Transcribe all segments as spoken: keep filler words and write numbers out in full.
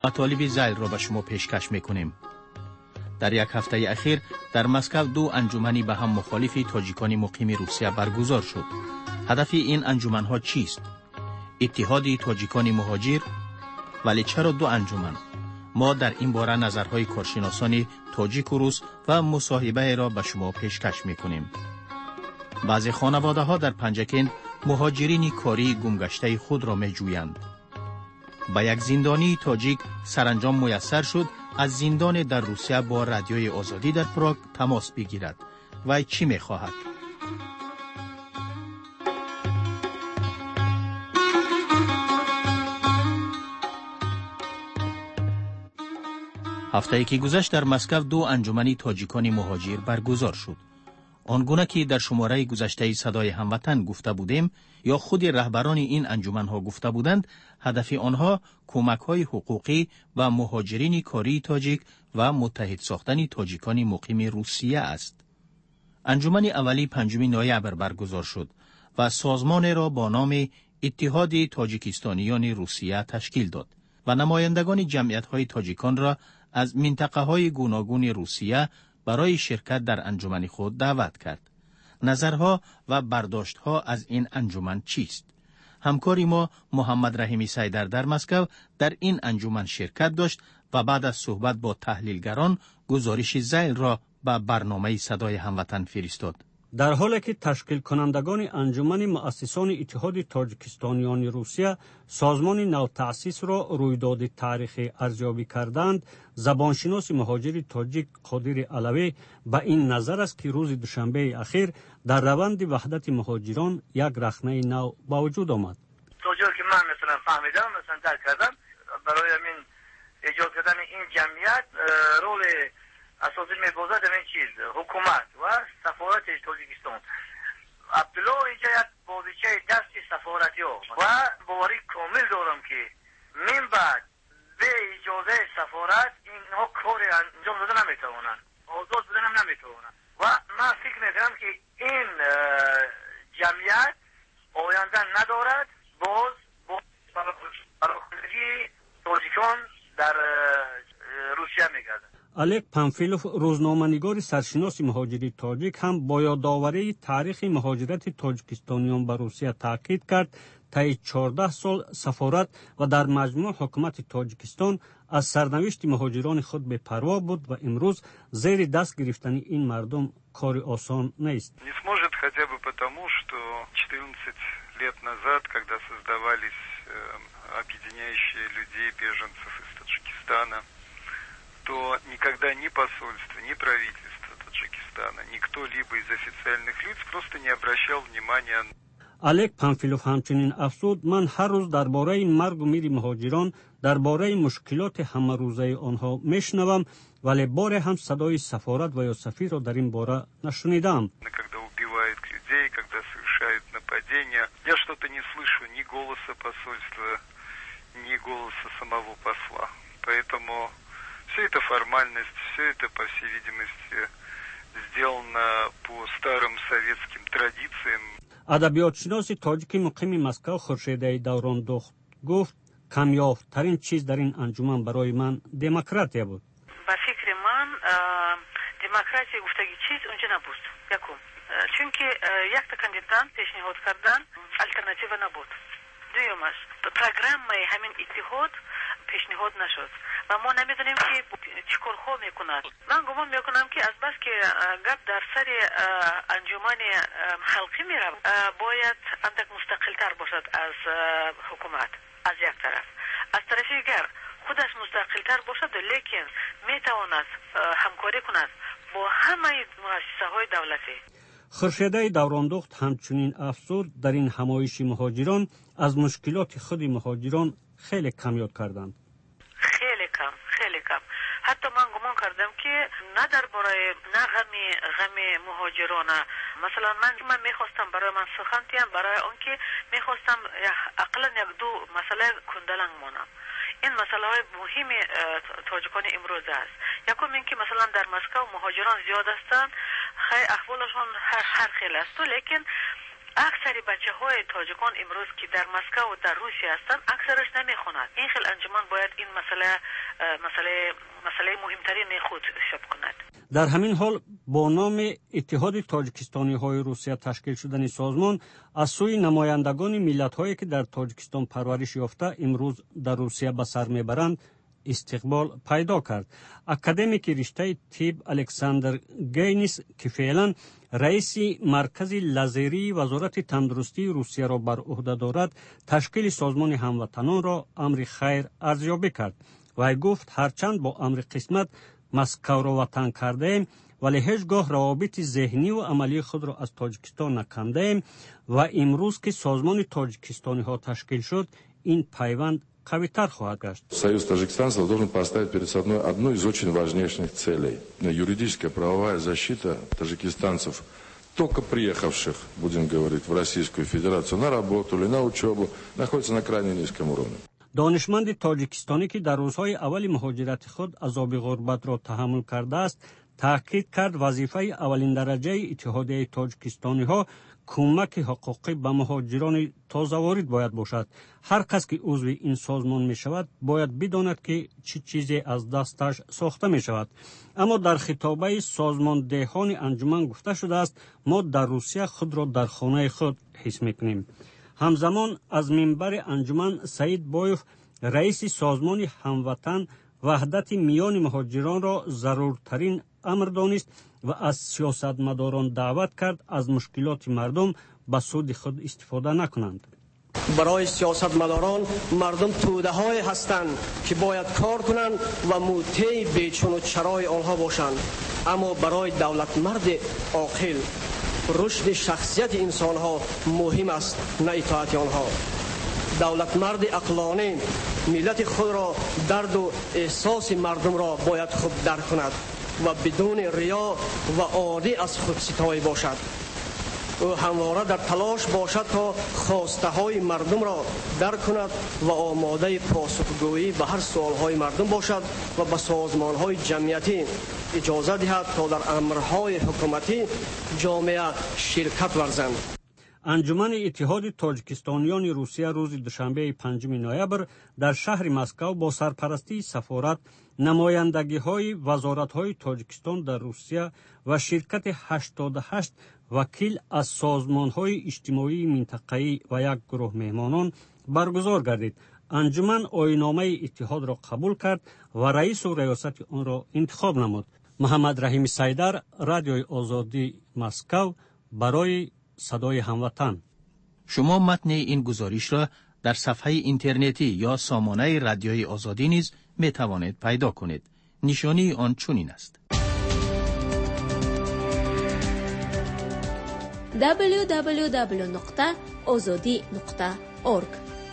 مطالب ذیل را به شما پیشکش میکنیم. در یک هفته اخیر در مسکو دو انجمنی به هم مخالف تاجیکان مقیم روسیه برگزار شد. هدف این انجمنها چیست؟ اتحاد تاجیکان مهاجر. ولی چرا دو انجمن؟ ما در این باره نظرهای کارشناسان تاجیک و روس و مصاحبه را به شما پیشکش میکنیم. بعضی خانواده ها در پنجکین مهاجرین کاری گمگشته خود را می جویند. با یک زندانی تاجیک سرانجام میسر شد از زندان در روسیه با رادیوی آزادی در پراگ تماس بگیرد. و چی می خواهد؟ هفته‌ای که گذشت در مسکو دو انجمنی تاجیکان مهاجر برگزار شد. آنگونه که در شماره گذشته صدای هموطن گفته بودیم یا خود رهبران این انجمنها گفته بودند، هدف آنها کمک‌های حقوقی و مهاجرین کاری تاجیک و متحد ساختن تاجیکان مقیم روسیه است. انجمن اولی پنجم نوامبر برگزار شد و سازمان را با نام اتحاد تاجیکستانیان روسیه تشکیل داد و نمایندگان جمعیت‌های تاجیکان را از منطقه‌های گوناگون روسیه برای شرکت در انجمن خود دعوت کرد. نظرها و برداشتها از این انجمن چیست؟ همکاری ما محمد رحیمی سیدر در مسکو در این انجمن شرکت داشت و بعد از صحبت با تحلیلگران گزارش ذیل را به برنامه صدای هموطن فرستاد. در حالی که تشکیل کنندگان انجمن مؤسسان اتحاد تاجیکستانیان روسیه سازمان نو تأسیس را رویداد تاریخی ارزیابی کردند، زبانشناس مهاجر تاجیک قادر علوی به این نظر است که روز دوشنبه اخیر در روند وحدت مهاجران یک رخنه نو به وجود آمد. توجیهی که من مثلا فهمیدم، مثلا درک کردم، برای همین ایجاد کردن این جمعیت رول اساسی می‌باشد این چیز حکومت و سفارت تاجیکستان. عبدالله اینجا یک بازیچه دست سفارتی ها و باوری کامل دارم که من بعد به اجازه سفارت اینها کار انجام داده نمیتوانند، آزاد بودن هم نمیتوانند و من فکر میکنم که این جمعیت آینده ندارد. باز با فراخوندگی تاجیکان در روسیه میگردد. الک پانفیلوف روزنامه‌نگار سرشناس مهاجری تاجیک هم با یادآوری تاریخ مهاجرت تاجیکستانیان به روسیه تاکید کرد طی چهارده سال سفارت و در مجموع حکومت تاجیکستان از سرنوشت مهاجران خود بپروا بود و امروز زیر دست گرفتن این مردم کار آسان نیست. Не сможет хотя бы потому, что четырнадцать лет назад, когда создавались объединяющие людей беженцев из Таджикистана, то никогда ни посольство, ни правительство Таджикистана, никто либо из официальных лиц просто не обращал внимания. الک پانفیلوف همچنین افزود: من هر روز درباره مرگ و میر مهاجران، درباره مشکلات همه روزه آنها میشنوم، ولی بار هم صدای سفارت و یا سفیر را در این باره نشنیدم. Когда убивают людей, когда совершают нападения, я что-то не слышу ни голоса посольства, ни голоса самого посла. Поэтому все это формальность, все это, по всей видимости, сделано по старым советским традициям. ادبیاتشناس تاجیک مقیم مسکو خورشیده دوراندخت گفت: کمیافت‌ترین چیز در این انجمن برای من دموکراتیا بود. به فکر من دموکراسی گفتگی چیز اونجا نبود. یکم چون که یک تا کاندیدان پیشنهاد کردن الटरनेटिव نبود. دوم است پروگرام همین اتحاد پیشنهاد نشد و ما نمیدونیم که چیکار خو میکند. من گمان میکنم که از بس که گپ در سر انجمن خلقی میره باید اندک مستقلتر باشد از حکومت از یک طرف، از طرف دیگر خودش مستقلتر باشد لیکن میتواند همکاری کند با همه مؤسسه های دولتی. خورشیده دوراندخت همچنین افزود در این همایش مهاجران از مشکلات خود مهاجران خیلی کم یاد کردند. خیلی کم، خیلی کم. حتی من گمان کردم که نه درباره نه غم غم مهاجران، مثلا من من میخواستم برای من سخن تیم برای اون که میخواستم اقلا یک دو مسئله کندلنگ مانم. این مسئله های مهم تاجیکان امروز است. یکم این که مثلا در مسکو مهاجران زیاد هستند، خیلی احوالشون هر هر خیلی است، لیکن اکثر بچه های تاجیکان امروز که در مسکو و در روسیه هستند اکثرش نمیخونند. این خیلی انجمن باید این مسئله مسئله مسئله مهمترین خود حساب کند. در همین حال با نام اتحاد تاجیکستانی های روسیه تشکیل شدن سازمان از سوی نمایندگان ملت هایی که در تاجیکستان پرورش یافته امروز در روسیه به سر میبرند استقبال پیدا کرد. اکادمیک رشته طب الکساندر گینیس که فعلا رئیس مرکز لازری وزارت تندرستی روسیه را بر عهده دارد تشکیل سازمان هموطنان را امر خیر ارزیابی کرد. وی گفت هرچند با امر قسمت مسکو را وطن کرده ایم ولی هیچگاه روابط ذهنی و عملی خود را از تاجیکستان نکنده ایم و امروز که سازمان تاجیکستانی ها تشکیل شد این پیوند قوی‌تر خواهد گشت. Союз таджикистанцев должен поставить перед собой одну из очень важнейших целей. Юридическая правовая защита таджикистанцев, только приехавших, будем говорить, в Российскую Федерацию на работу или на учебу, находится на крайне низком уровне. دانشمند تاجیکستانی که در روزهای اول مهاجرت خود عذاب غربت را تحمل کرده است تاکید کرد وظیفه اولین درجه اتحادیه تاجیکستانی ها کمک حقوقی به مهاجران تازه وارد باید باشد. هر کس که عضو این سازمان می شود باید بداند که چه چیزی از دستش ساخته می شود. اما در خطابه سازماندهان انجمن گفته شده است ما در روسیه خود را در خانه خود حس می کنیم. همزمان از منبر انجمن سعید بایوف رئیس سازمان هموطن وحدت میان مهاجران را ضرورترین امر دانست و از سیاستمداران دعوت کرد از مشکلات مردم به سود خود استفاده نکنند. برای سیاستمداران مردم توده های هستند که باید کار کنند و موطع بیچون و چرای آنها باشند، اما برای دولت مرد عاقل رشد شخصیت انسان ها مهم است نه اطاعت آنها. دولت مرد عقلانی ملت خود را درد و احساس مردم را باید خوب درک کند و بدون ریا و عادی از خود ستایی باشد. او همواره در تلاش باشد تا خواسته های مردم را درک کند و آماده پاسخگویی به هر سوال های مردم باشد و به سازمان های جمعیتی اجازه دهد تا در امرهای حکومتی جامعه شرکت ورزند. انجمن اتحاد تاجیکستانیان روسیه روز دوشنبه پنجم نوامبر در شهر مسکو با سرپرستی سفارت، نمایندگی های وزارت های تاجیکستان در روسیه و شرکت هشتاد و هشت وکیل از سازمان های اجتماعی منطقه‌ای و یک گروه مهمانان برگزار گردید. انجمن آیین‌نامه اتحاد را قبول کرد و رئیس و ریاست آن را انتخاب نمود. محمد رحیم سیدر، رادیوی آزادی مسکو برای صدای هموطن. شما متن این گزارش را در صفحه اینترنتی یا سامانه رادیوی آزادی نیز می توانید پیدا کنید. نشانی آن چنین است: دبلیو دبلیو دبلیو نقطه آزادی نقطه اورگ.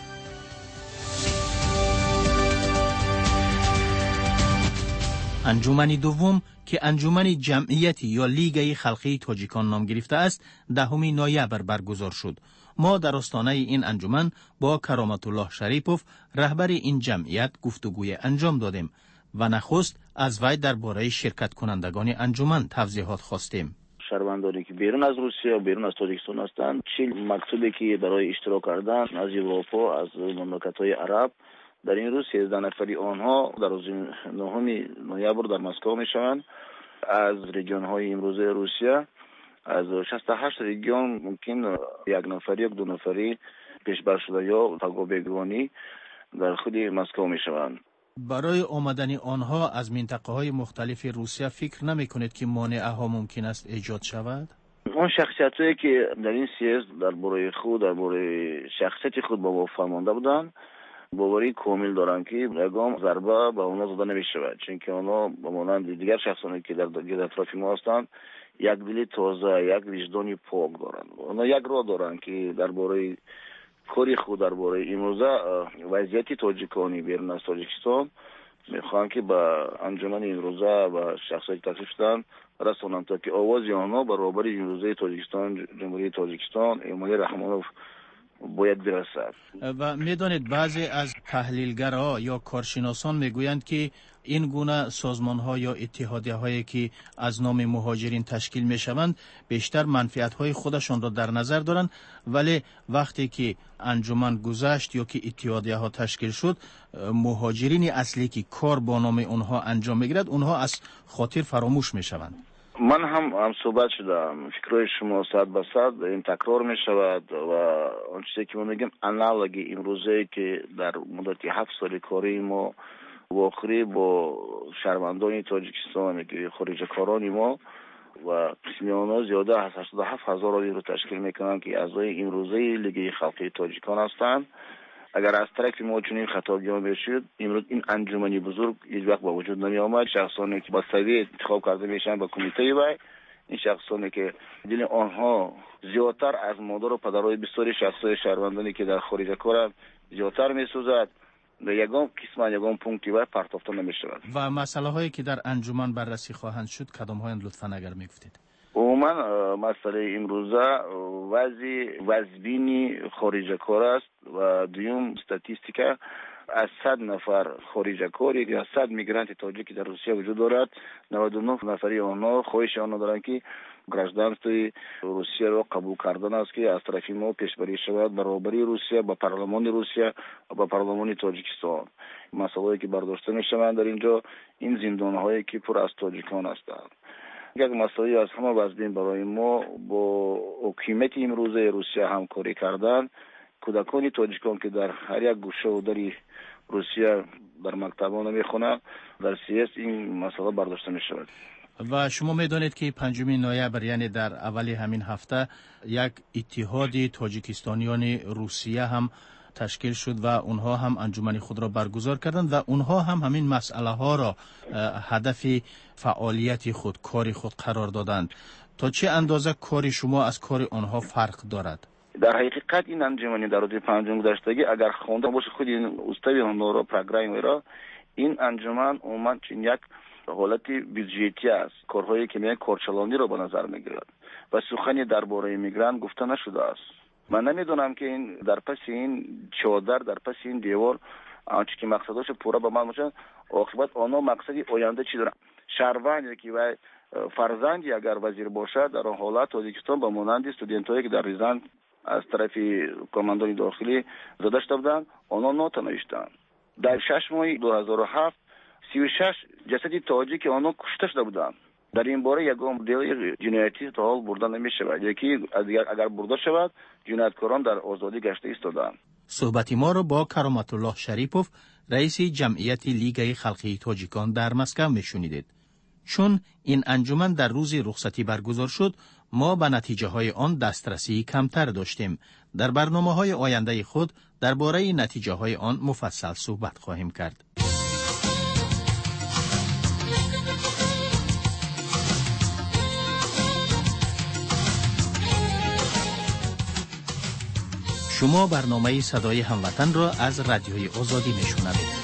انجمن دوم که انجمن جمعیتی یا لیگ خلقی تاجیکان نام گرفته است، دهم نوامبر برگزار شد. ما در آستانه این انجمن با کرامت الله شریپوف، رهبر این جمعیت، گفتگوی انجام دادیم و نخست از وی درباره شرکت کنندگان انجمن توضیحات خواستیم. شهروندانی که بیرون از روسیه و بیرون از تاجیکستان هستند، چه مقصودی که برای اشتراک کردن از اروپا، از مملکت‌های عرب در این روز سیزده نفری آنها در روز نهم نوامبر در مسکو میشوند. از ریجن های امروزه روسیه از شصت و هشت ریجن ممکن یک نفری یک دو نفری پیشبر شده یا تگابگوانی در خود مسکو میشوند. برای آمدن آنها از منطقه های مختلف روسیه فکر نمی کنید که مانع ها ممکن است ایجاد شود؟ اون شخصیت هایی که در این سیاست در برای خود در برای شخصیت خود با فرمانده بودن، باوری کامل دارن که یگام ضربه به اونا زده نمی شود، چون که اونا به مانند دیگر شخصانی که در در اطراف ما هستند یک دل تازه، یک وجدانی پاک دارن. اونا یک راه دارن که درباره کاری خود درباره امروزه وضعیت تاجیکانی بیرون از تاجیکستان میخوان که به انجمن امروزه و شخصیت تکلیف شدن رسانند تا که آواز آنها برابر امروزه تاجیکستان، جمهوری تاجیکستان، امالی رحمانوف باید برسد. و میدانید بعضی از تحلیلگرها یا کارشناسان میگویند که این گونه سازمان ها یا اتحادیه هایی که از نام مهاجرین تشکیل می شوند بیشتر منفعت های خودشان را در نظر دارند، ولی وقتی که انجمن گذشت یا که اتحادیه ها تشکیل شد، مهاجرین اصلی که کار با نام اونها انجام میگیرد اونها از خاطر فراموش می شوند. من هم هم صحبت شدم، فکرهای شما صد به صد این تکرار می شود و آن چیزی که ما میگیم انالوگی امروزه که در مدت هفت سال کاری ما واقعی با شهروندان تاجیکستان که خارجکاران ما و قسمی آنها زیاده از هشتاد و هفت هزار آدمی رو تشکیل میکنن که اعضای امروزه لیگ خلقی تاجیکان هستند. اگر از طرف ما چنین خطابیان بشود، امروز این انجمنی بزرگ هیچ وقت با وجود نمی آمد. شخصانی که با سویه انتخاب کرده میشن با کمیته وای، این شخصانی که دل آنها زیادتر از مادر و پدرای بسیاری شخصای شهروندانی که در خارج کارند زیادتر میسوزد، در یگان قسم یگان پونکتی وای پرتافته نمیشود. و مسئله هایی که در انجمن بررسی خواهند شد کدام هایند لطفا اگر میگفتید؟ عموما مسئله امروزه وضع وضعبینی خارج کار است و دوم استاتیستیکا از صد نفر خارج کاری که از صد میگرانت تاجیکی در روسیه وجود دارد، نود و نه نفری آنها خواهش آنها دارند که گرجدانستوی روسیه را قبول کردن است که از طرف ما پیشبری شود برابری روسیه با پارلمان روسیه و با پارلمان تاجیکستان. مسائلی که برداشته میشوند در اینجا این زندان‌هایی که پر از تاجیکان هستند. یک مسئله از همه وزبین برای ما با حکومت امروزه روسیه همکاری کردن. کودکان تاجیکان که در هر یک گوشه و دری روسیه در مکتبان میخونند، در سیاست این مسئله برداشته می شود. و شما میدانید که پنجم نوامبر یعنی در اول همین هفته یک اتحاد تاجیکستانیان روسیه هم تشکیل شد و اونها هم انجمن خود را برگزار کردند و اونها هم همین مسئله ها را هدف فعالیت خود، کار خود قرار دادند. تا چه اندازه کار شما از کار آنها فرق دارد؟ در حقیقت این انجمنی در روز پنجم گذشتگی اگر خونده باشه خود این استوی اونها را پروگرام را، این انجمن عموما چون یک حالت بودجتی است، کارهایی که میگن کارچلانی را به نظر میگیرد و سخنی درباره میگران گفته نشده است. من نمیدونم که این در پس این چادر، در پس این دیوار آنچه که مقصدش پورا به من باشه، عاقبت آنها مقصدی آینده چی دارن؟ شهروندی که و فرزندی اگر وزیر باشد در آن حالت تاجیکستان با مانند استودنتایی که در ریزان از طرف کماندان داخلی زده شده بودند، آنها نوت نوشتند. در شش ماه دو هزار و هفت سی و شش جسدی تاجیک آنها کشته شده بودند. در این باره یگام دیل جنایتی تا حال برده نمی شود. یکی اگر برده شود جنایتکاران در آزادی گشته ایستادند. صحبت ما را با کرامت الله شریپوف، رئیس جمعیت لیگ خلقی تاجیکان در مسکو میشنیدید. چون این انجمن در روز رخصتی برگزار شد، ما به نتیجه های آن دسترسی کمتر داشتیم. در برنامه های آینده خود درباره نتیجه های آن مفصل صحبت خواهیم کرد. شما برنامه صدای هموطن را از رادیوی آزادی میشنوید.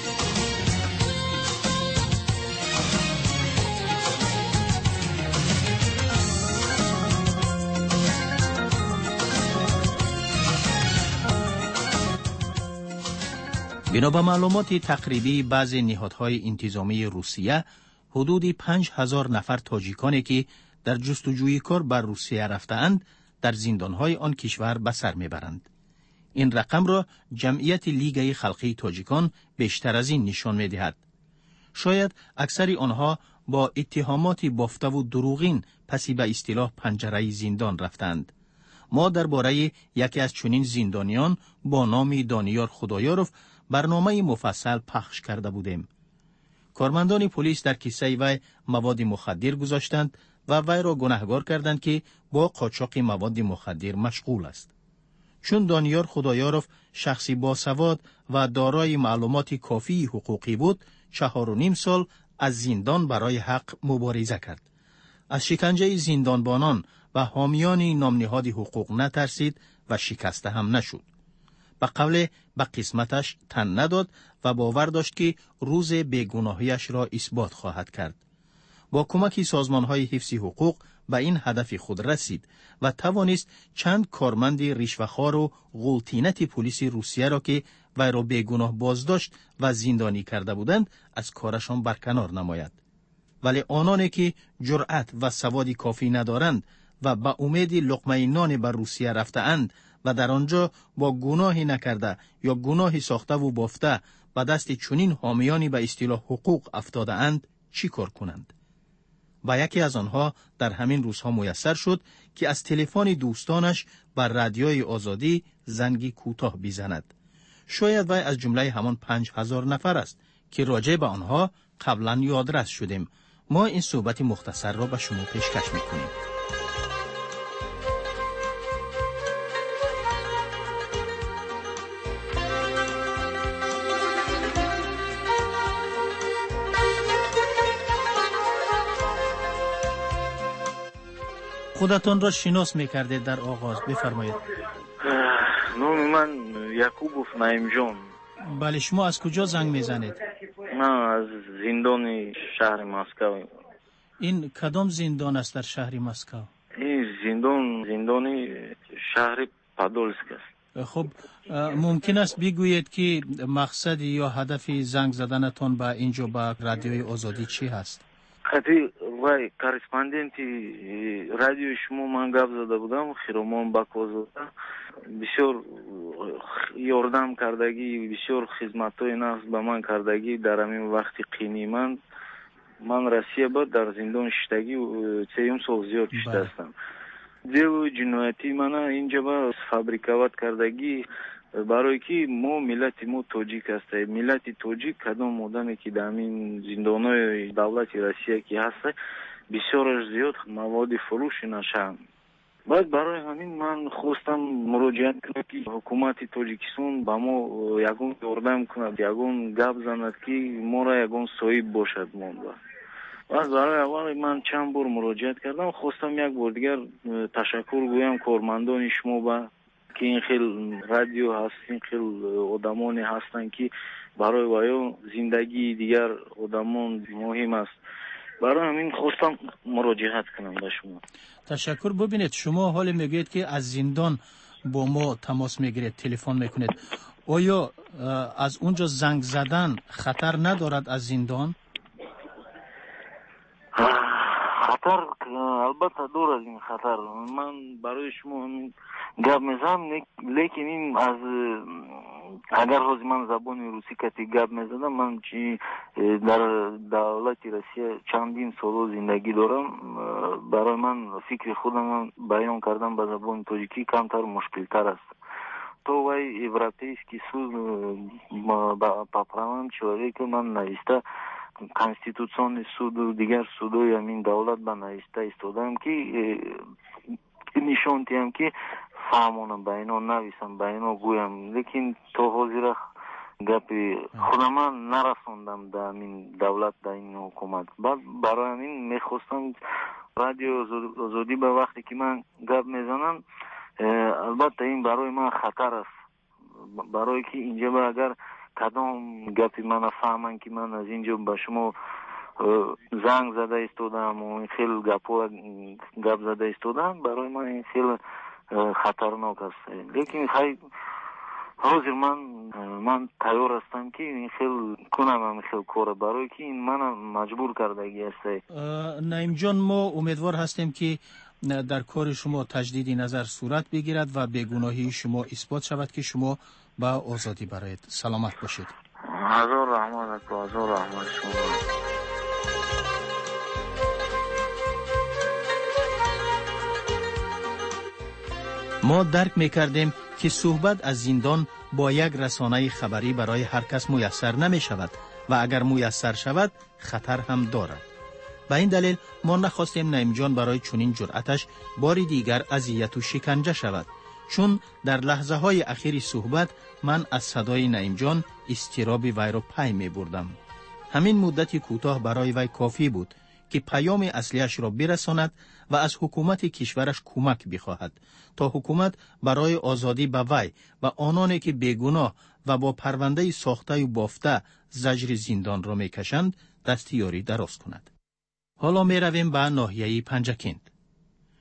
بنا به معلومات تقریبی بعضی نهادهای انتظامی روسیه، حدود پنج هزار نفر تاجیکانی که در جستجوی کار بر روسیه رفته‌اند در زندانهای آن کشور به سر میبرند. این رقم را جمعیت لیگ خلقی تاجیکان بیشتر از این نشان می‌دهد. شاید اکثر آنها با اتهامات بافته و دروغین پسی به اصطلاح پنجره زندان رفتند. ما درباره یکی از چنین زندانیان با نام دانیار خدایارف برنامه مفصل پخش کرده بودیم. کارمندان پلیس در کیسه وی مواد مخدر گذاشتند و وی را گناهکار کردند که با قاچاق مواد مخدر مشغول است. چون دانیار خدایارف شخصی باسواد و دارای معلومات کافی حقوقی بود، چهار و نیم سال از زندان برای حق مبارزه کرد. از شکنجه زندانبانان و حامیان نامنهاد حقوق نترسید و شکسته هم نشد. به قول به قسمتش تن نداد و باور داشت که روز بیگناهیش را اثبات خواهد کرد. با کمک سازمان‌های حفظ حقوق به این هدف خود رسید و توانست چند کارمند رشوه‌خوار و غولتینت پلیس روسیه را که وی را بیگناه بازداشت و زندانی کرده بودند از کارشان برکنار نماید. ولی آنانی که جرأت و سوادی کافی ندارند و به امید لقمه نان به روسیه رفته‌اند و در آنجا با گناهی نکرده یا گناهی ساخته و بافته به دست چنین حامیانی به اصطلاح حقوق افتاده اند چی کار کنند؟ و یکی از آنها در همین روزها میسر شد که از تلفن دوستانش بر رادیوی آزادی زنگی کوتاه بزند. شاید وی از جمله همان پنج هزار نفر است که راجع به آنها قبلا یادرس شدیم. ما این صحبت مختصر را به شما پیشکش میکنیم. خودتان را شناس میکردید در آغاز، بفرمایید. نام من یعقوبوف نعیم جان. بله، شما از کجا زنگ میزنید؟ من از زندان شهر مسکو. این کدام زندان است در شهر مسکو؟ این زندان زندان شهر پادولسک است. خب ممکن است بگویید که مقصد یا هدف زنگ زدنتان به اینجا به رادیوی آزادی چی هست؟ خاطی وای کارسپاندنتی رادیو شما من گپ زده بودم، خیرومان باکوزاده بسیار یاردم کردگی، بسیار خدمتای ناز به من کردگی در همین وقتی قینی من من روسیه بود در زندان شتگی سیم سال زیاد کشته هستم. دیو جنایتی من اینجا با فابریکوات کردگی برای که ما ملت ما توجیک هستیم. ملت توجیک کدام آدمی که در این زندانهای دولت روسیه که هست بسیارش زیاد مواد فروش نشن. بعد برای همین من خواستم مراجعت کنم که حکومت تاجیکستان با ما یگون یاردم کند، یگون گپ زند که ما را یگون صاحب باشد. ما بعد برای اول من چند بار مراجعت کردم. خواستم یک بار دیگر تشکر گویم کارمندان شما با که این خیلی رادیو هست، این خیلی آدمانی هستن که برای وایو زندگی دیگر آدمان مهم است. برای همین خواستم مراجعت کنم به شما. تشکر. ببینید شما حال میگید که از زندان با ما تماس میگیرید، تلفن میکنید. آیا از اونجا زنگ زدن خطر ندارد از زندان؟ خطر البته دور از این خطر. من برای شما گپ میزنم، لیکن این از اگر روز من زبان روسی کتی گپ میزدم، من چی در دولت روسیه چندین سال زندگی دارم، برای من فکر خودم بیان کردم به زبان تاجیکی کمتر مشکل تر است. تو وای европейский суд по правам человека من نوشته конституционный суд و دیگر سودای همین دولت به نوشته ایستادم که نشان دهم که فهمانم به اینا نویسم، به اینا گویم، لیکن تا حاضر گپی خودم من نرساندم در این دولت، در این حکومت. بعد برای همین میخواستم رادیو آزادی به وقتی که من گپ میزنم، البته این برای من خطر است، برای که اینجا با اگر کدام گپی من فهمن که من از اینجا به شما زنگ زده ایستادم و خیلی گپا گپ زده ایستادم، برای من این خیلی خطرناک است. لیکن خیلی حاضر من من تیار هستم که این خیلی کنم، هم خیلی کار، برای که این من مجبور کردگی است. نعیم جان، ما امیدوار هستیم که در کار شما تجدید نظر صورت بگیرد و بیگناهی شما اثبات شود که شما با آزادی برایت. سلامت باشید. هزار رحمت اکو، هزار رحمت شما. ما درک میکردیم که صحبت از زندان با یک رسانه خبری برای هر کس میسر نمی شود و اگر میسر شود خطر هم دارد. به این دلیل ما نخواستیم نعیم جان برای چنین جرأتش باری دیگر اذیت و شکنجه شود، چون در لحظه های اخیر صحبت من از صدای نعیم جان اضطراب وی را پی می بردم. همین مدت کوتاه برای وی کافی بود که پیام اصلیش را برساند و از حکومت کشورش کمک بخواهد تا حکومت برای آزادی به وی و آنانی که بیگناه و با پرونده ساخته و بافته زجر زندان را میکشند دستیاری دراز کند. حالا می رویم به ناحیه پنجکند.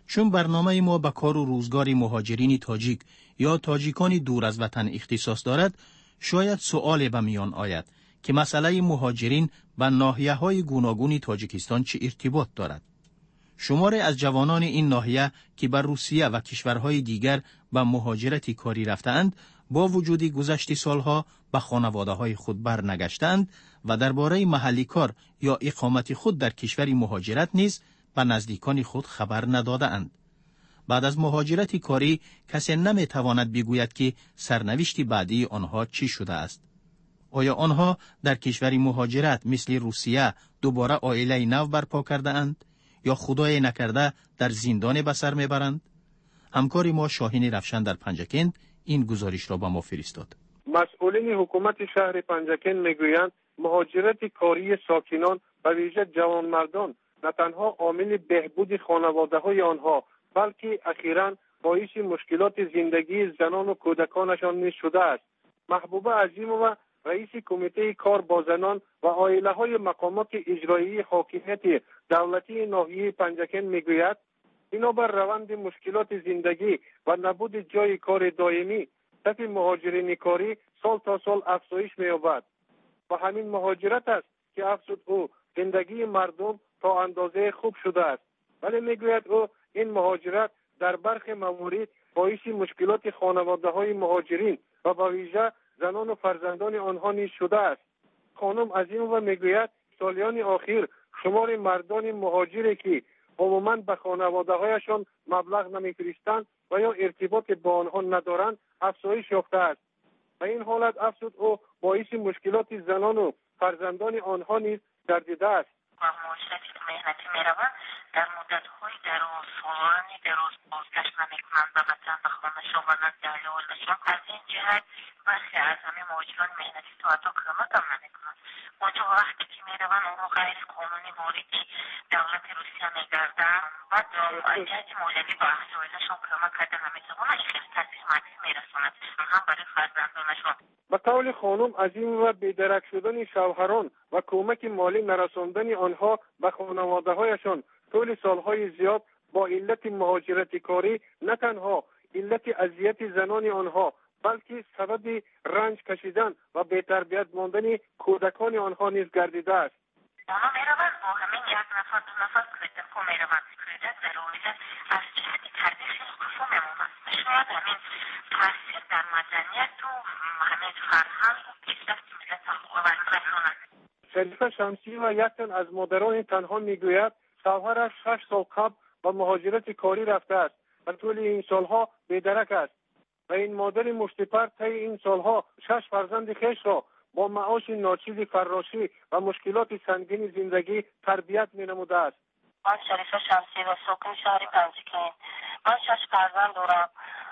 چون برنامه ما به کار و روزگار مهاجرین تاجیک یا تاجیکان دور از وطن اختصاص دارد، شاید سؤال به میان آید که مسئله مهاجرین به ناحیه‌های گوناگون تاجیکستان چه ارتباط دارد. شماری از جوانان این ناحیه که بر روسیه و کشورهای دیگر به مهاجرت کاری رفتند، با وجود گذشت سالها به خانواده‌های خود برنگشتند و درباره محلی کار یا اقامت خود در کشوری مهاجرت نیز به نزدیکان خود خبر ندادند. بعد از مهاجرت کاری کسی نمیتواند بگوید که سرنوشت بعدی آنها چی شده است. آیا آنها در کشوری مهاجرت مثل روسیه دوباره عائله نو برپا کرده اند یا خدای نکرده در زندان به سر میبرند؟ همکار ما شاهین رفشن در پنجکند این گزارش را به ما فرستاد. مسئولین حکومت شهر پنجکند میگویند مهاجرت کاری ساکنان و ویژه جوانمردان نه تنها عامل بهبود خانواده‌های آنها، بلکه اخیراً باعث مشکلات زندگی زنان و کودکانشان نیز شده است. محبوبه عظیمова، رئیس کمیته کار با زنان و عائله‌های مقامات اجرایی حاکمیت دولتی ناحیه پنجکند میگوید بنابر روند مشکلات زندگی و نبود جای کار دائمی، صف مهاجرین کاری سال تا سال افزایش می‌یابد و همین مهاجرت است که افزود او زندگی مردم تا اندازه خوب شده است. ولی میگوید او این مهاجرت در برخی موارد باعث مشکلات خانواده‌های مهاجرین و به ویژه زنان و فرزندان آنها نیز شده است. خانم عظیمова میگوید سالیان اخیر شمار مردان مهاجری که عموماً به خانواده‌هایشان مبلغ نمی‌فرستند و یا ارتباط با آنها ندارند افزایش یافته است. و این حالت افزود او باعث مشکلات زنان و فرزندان آنها نیز گردیده است. مهاجرتی که مهنتی میروند در مدت‌های دراز، سالانی دراز بازگشت نمی‌کنند به وطن، به خانه‌شان و نزد اهل و عیله‌شان. از این جهت برخی از همین مهاجران مهنتی تا حتی کمک هم نمی‌کنند. اونجا وقتی که میروند اونها غیر قانونی وارد دولت روسیه می‌گردند و از جهت مالیاتی به اهل و عیله‌شان کمک کرده نمی‌توانند. این خیلی تاثیر منفی می‌رساند هم برای فرزندانشان. به قول خانم عظیمova، بی‌درک شدن شوهران و کمک مالی نرساندن آنها به خانواده‌هایشان طول سالهای زیاد با علت مهاجرت کاری نه تنها علت اذیت زنان آنها، بلکه سبب رنج کشیدن و بی‌تربیت ماندن کودکان آنها نیز گردیده است. آنها میروند با همین یک نفر دو نفر کودک ها میروند. کودک در عائله از جهت تربیت خیلی کفا میماند. شاید همین تاثیر در مدنیت و همین فرهنگ و پیشرفت ملت هم رساند. شریفه شمسی‌ova، یک تن از مادران تنها میگوید شوهرش شش سال قبل به مهاجرت کاری رفته است و طول این سالها بی‌درک است و این مادر مشتپر طی این سالها شش فرزند خویش را با معاش ناچیز فراشی و مشکلات سنگین زندگی تربیت می‌نموده است. من شریفه شمسی‌ova، ساکن شهر پنجکند. من شش فرزند دارم.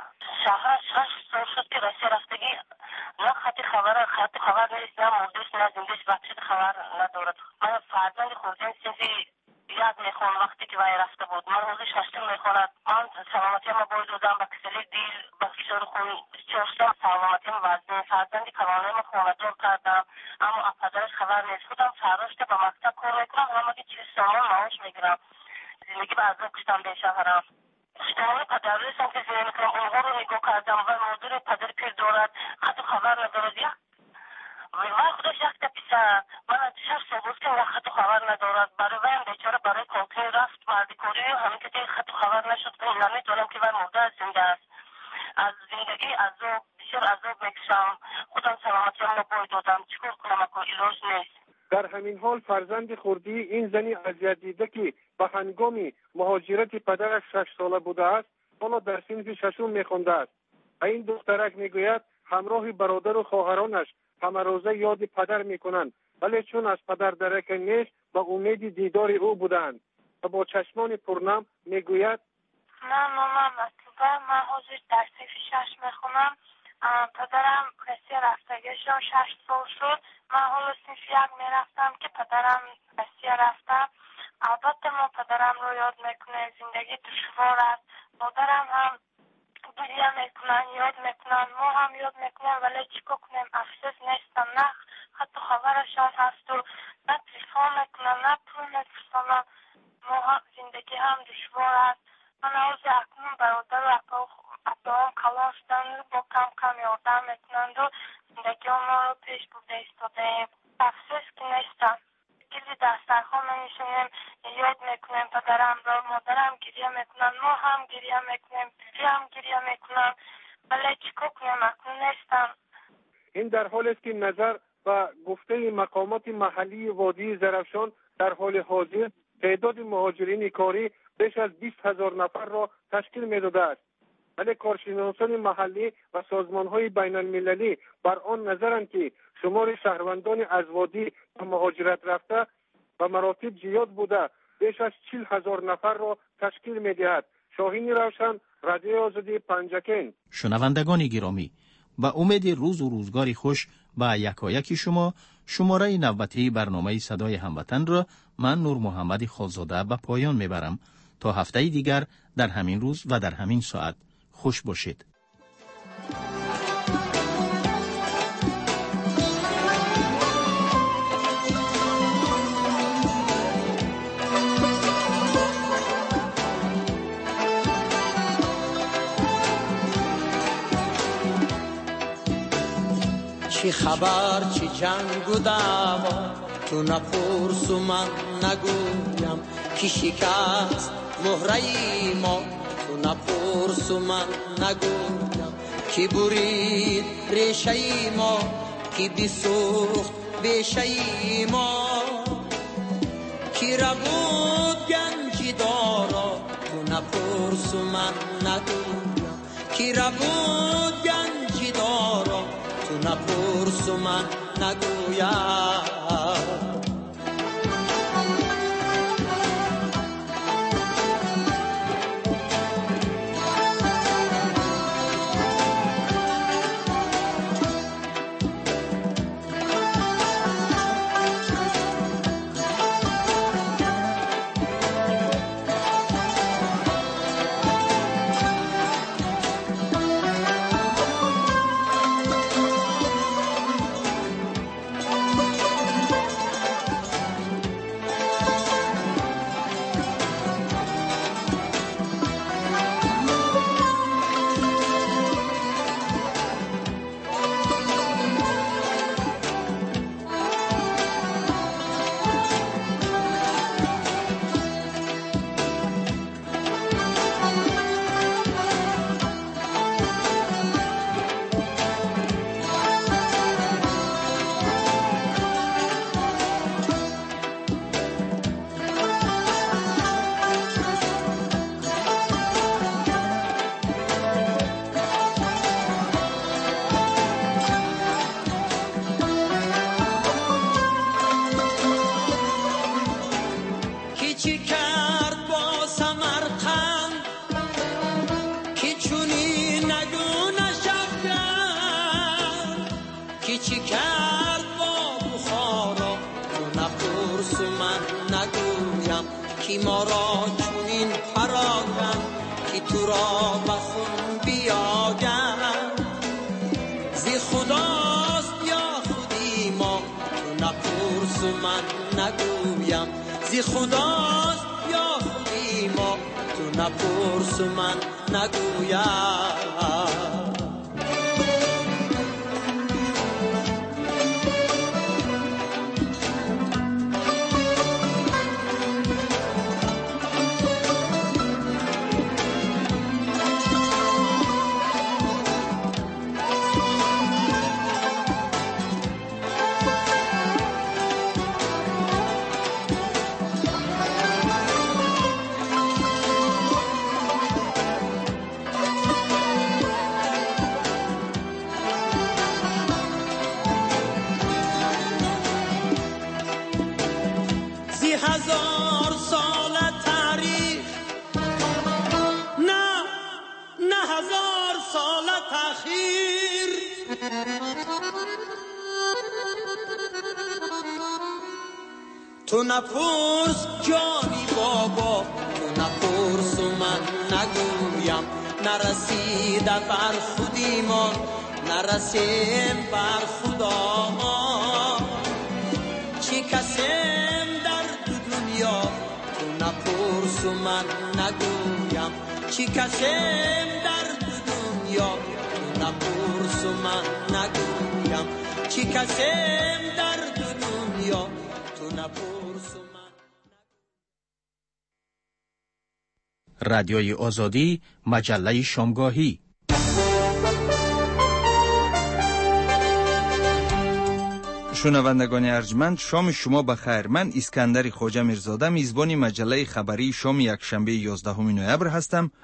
شوهر شش سال شد که روسیه رفتگی نه خط خبر خط خبر نیست، نه مردش نه زندهش بچه خبر ندارد. من فرزند خودم سفی یاد میخوان وقتی که وای رفته بود. من روزی ششتم میخواند. من سلامتی ما باید دادم به کسلی دیر به فشار خون چاشتم. سلامتی ما وزن فرزندی کلانه ما خواندار کردم، اما پدرش خبر نیست. خودم فراشته به مکتب کار میکنم، همه که چیز سامان معاش میگیرم. زندگی به از اون کشتم به شهرم. اشتمالی پدرش هم که زیر میکنم اونها رو نگاه کردم و مادر پدر پیر دارد خطو خبر ندارد. یا من خودش یک تا پیسه من از شش سال بود که خطو خبر ندارد. برای ویم بیچاره برای کنکر رفت مردی کوری همین که خطو خبر نشد که نمیتونم که ویم مرده از زنده است. از زندگی عذاب بسیار عذاب میکشم. خودم سلامتی هم باید دادم. چکار کنم اکو علاج نیست. در همین حال فرزند خردی این زنی اذیت دیده که به هنگام مهاجرت پدرش شش ساله بوده است حالا در صنف ششم میخوانده است. این دخترک میگوید همراه برادر و خواهرانش همه روزه یاد پدر میکنند، ولی چون از پدر درک نیست به امید دیدار او بودند و با چشمان پرنم میگوید من مامان مطلوبه، من حضور در صنف شش میخونم. پدرم رسیه رفتگیشون شش سال شد. من حالا صنف یک میرفتم که پدرم رسیه رفتم. البته ما پدرم رو یاد میکنه، زندگی دشوار است. مادرم هم گریه میکنن، یاد میکنن، ما هم یاد میکنیم، ولی چیکار کنیم؟ افسوس نیستم. نه حتی خبرشان هست و نه تلفن میکنن، نه پول میفرستن. ما هم زندگی هم دشوار است. من از اکنون برادر و اتوام کلان شدن با کم کم یادم میکنند و زندگی ما رو پیش برده ایستادیم. افسوس که نیستم. گلی دسترها میشونیم یاد میکنیم پدرم را، مادرم گریه میکنن، ما هم گریه میکنیم، بیبی هم گریه میکنن، ولی چیکار کنیم اکنون نیستم. این در حالی است که نظر و گفته مقامات محلی وادی زرافشان در حال حاضر تعداد مهاجرین کاری بیش از بیست هزار نفر را تشکیل می‌داده است، ولی کارشناسان محلی و سازمان‌های بین‌المللی بر آن نظرند که شمار شهروندان از وادی و مهاجرت رفته و مراتب زیاد بوده بیش از چهل هزار نفر را تشکیل می‌دهد. شاهین روشن، رادیو آزادی پنجکین. شنوندگان گرامی، با امید روز و روزگاری خوش با یکایک شما، شماره نوبتی برنامه صدای هموطن را من نور محمد خالزاده به پایان میبرم. تا هفته دیگر در همین روز و در همین ساعت خوش باشید. چی خبر چی جنگ و دعوا تو نپرس و من نگویم، کی شکست مهره ما تو نپرس و من نگویم، کی برید ریشه ما کی بسوخت بیشه ما، کی ربود گنجی دارا تو نپرس و من نگویم، کی ربود گنجی دارا تو نپرس و من نگویم. کی ما را چنین پراگن کی تو را بخون بیاگن، زی خداست یا خودی ما تو نپرس و من نگویم، زی خداست یا خودی ما تو نپرس و من نگویم. هزار سال تاریخ نه نه هزار سال تاخیر، تو نپرس جانی بابا تو نپرس و من نگویم، نرسیده بر خودیمان نرسیم بر خدا ما، چی کسیم در تو دنیا تو نپرس و من نگویم، چی کسیم در دنیا تو نپرس و من نگویم چی کسیم در دنیا تو نپرس و من. رادیوی آزادی، مجله شامگاهی. شنوندگان ارجمند، شام شما بخیر. من اسکندر خواجه میرزاده، میزبان مجله خبری شام یکشنبه یازدهم نوامبر هستم